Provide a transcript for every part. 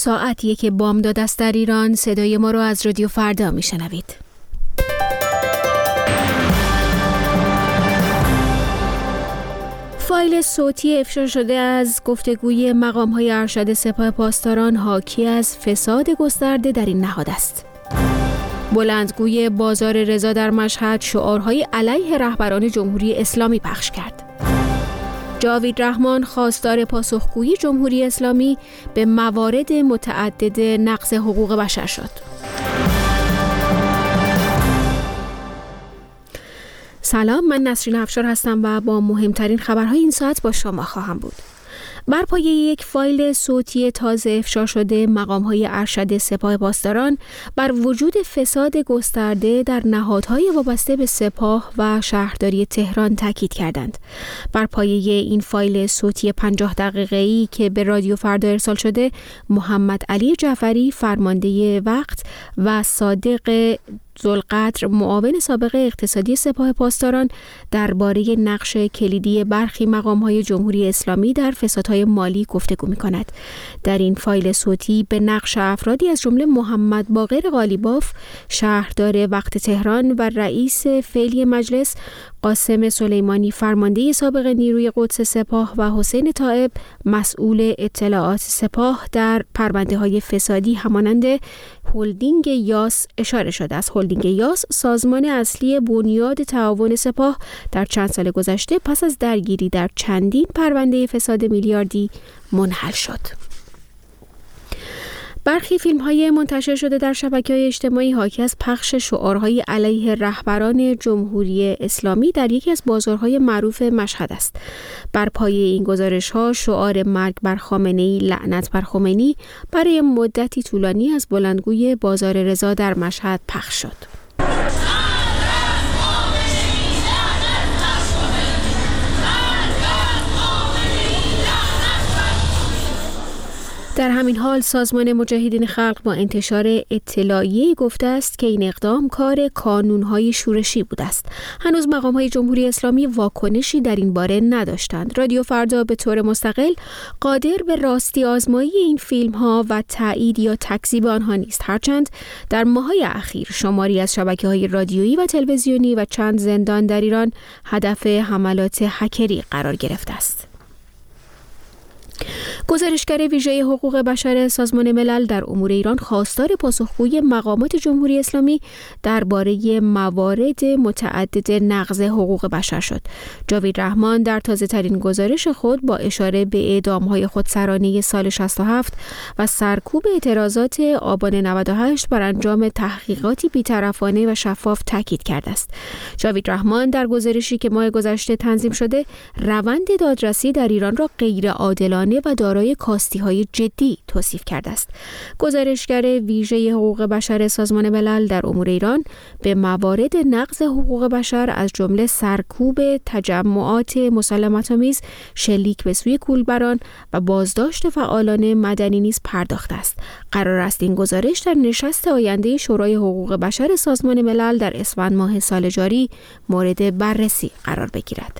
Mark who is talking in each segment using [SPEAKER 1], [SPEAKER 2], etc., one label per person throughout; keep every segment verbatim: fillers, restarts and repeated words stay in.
[SPEAKER 1] ساعت یک بامداد است در ایران. صدای ما رو از رادیو فردا میشنوید. فایل صوتی افشا شده از گفتگوی مقام‌های ارشد سپاه پاسداران حاکی از فساد گسترده در این نهاد است. بلندگوی بازار رضا در مشهد شعارهای علیه رهبران جمهوری اسلامی پخش کرد. جاوید رحمان خواستار پاسخگویی جمهوری اسلامی به موارد متعدد نقض حقوق بشر شد. سلام، من نسرین افشار هستم و با مهمترین خبرهای این ساعت با شما خواهم بود. بر پایه یک فایل صوتی تازه افشا شده، مقام‌های ارشد سپاه پاسداران بر وجود فساد گسترده در نهادهای وابسته به سپاه و شهرداری تهران تاکید کردند. بر پایه این فایل صوتی پنجاه دقیقه‌ای که به رادیو فردا ارسال شده، محمد علی جعفری فرمانده وقت و صادق ذوالقدر معاون سابق اقتصادی سپاه پاسداران درباره نقش کلیدی برخی مقام‌های جمهوری اسلامی در فسادهای مالی گفتگو می‌کند. در این فایل صوتی به نقش افرادی از جمله محمد باقر قالیباف شهردار وقت تهران و رئیس فعلی مجلس، قاسم سلیمانی فرمانده سابق نیروی قدس سپاه و حسین طائب مسئول اطلاعات سپاه در پرونده‌های فسادی همانند هلدینگ یاس اشاره شده است. هلدینگ یاس سازمان اصلی بنیاد تعاون سپاه در چند سال گذشته پس از درگیری در چندین پرونده فساد میلیاردی منحل شد. برخی فیلم‌های منتشر شده در شبکه‌های اجتماعی حاکی از پخش شعارهای علیه رهبران جمهوری اسلامی در یکی از بازارهای معروف مشهد است. بر پایه این گزارش‌ها شعار مرگ بر خامنه‌ای، لعنت بر خمینی برای مدتی طولانی از بلندگوی بازار رضا در مشهد پخش شد. در همین حال سازمان مجاهدین خلق با انتشار اطلاعیه‌ای گفته است که این اقدام کار کانون‌های شورشی بوده است. هنوز مقام‌های جمهوری اسلامی واکنشی در این باره نداشتند. رادیو فردا به طور مستقل قادر به راستی آزمایی این فیلم‌ها و تایید یا تکذیب آنها نیست، هرچند در ماه‌های اخیر شماری از شبکه‌های رادیویی و تلویزیونی و چند زندان در ایران هدف حملات هکری قرار گرفته است. گزارشگر ویژه حقوق بشر سازمان ملل در امور ایران خواستار پاسخگویی مقامات جمهوری اسلامی درباره موارد متعدد نقض حقوق بشر شد. جاوید رحمان در تازه‌ترین گزارش خود با اشاره به اعدام‌های خودسرانه سال شصت و هفت و سرکوب اعتراضات آبان نود و هشت بر انجام تحقیقاتی بی‌طرفانه و شفاف تاکید کرده است. جاوید رحمان در گزارشی که ماه گذشته تنظیم شده، روند دادرسی در ایران را غیر عادلانه و دارای کاستی‌های جدی توصیف کرده است. گزارشگر ویژه حقوق بشر سازمان ملل در امور ایران به موارد نقض حقوق بشر از جمله سرکوب تجمعات مسالمت‌آمیز، شلیک به سوی کولبران و بازداشت فعالان مدنی نیز پرداخته است. قرار است این گزارش در نشست آینده شورای حقوق بشر سازمان ملل در اسفند ماه سال جاری مورد بررسی قرار بگیرد.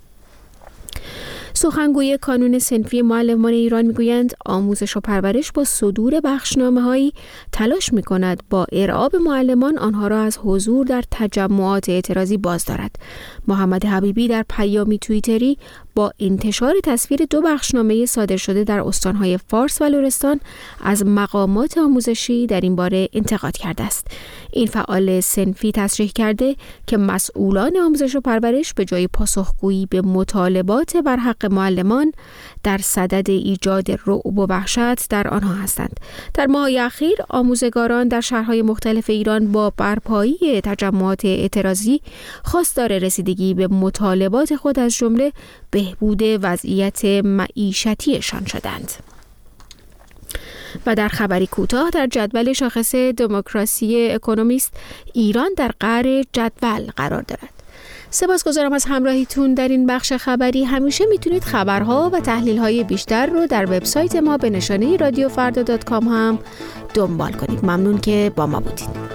[SPEAKER 1] سخنگوی کانون صنفی معلمان ایران میگویند آموزش و پرورش با صدور بخشنامه‌هایی تلاش می‌کند با ارعاب معلمان آنها را از حضور در تجمعات اعتراضی باز دارد. محمد حبیبی در پیامی توییتری با انتشار تصویر دو بخشنامه صادر شده در استان‌های فارس و لرستان از مقامات آموزشی در این باره انتقاد کرده است. این فعال صنفی تصریح کرده که مسئولان آموزش و پرورش به جای پاسخگویی به مطالبات بر حق معلمان در صدد ایجاد رعب و وحشت در آنها هستند. در ماه‌های اخیر آموزگاران در شهرهای مختلف ایران با برپایی تجمعات اعتراضی خواستار رسیدگی به مطالبات خود از جمله بهبود وضعیت معیشتیشان شدند. و در خبری کوتاه در جدول شاخص دموکراسی اکونومیست ایران در قعر جدول قرار دارد. سپاسگزارم از همراهیتون در این بخش خبری. همیشه میتونید خبرها و تحلیل‌های بیشتر رو در وبسایت ما به نشانه رادیو فردا دات کام هم دنبال کنید. ممنون که با ما بودید.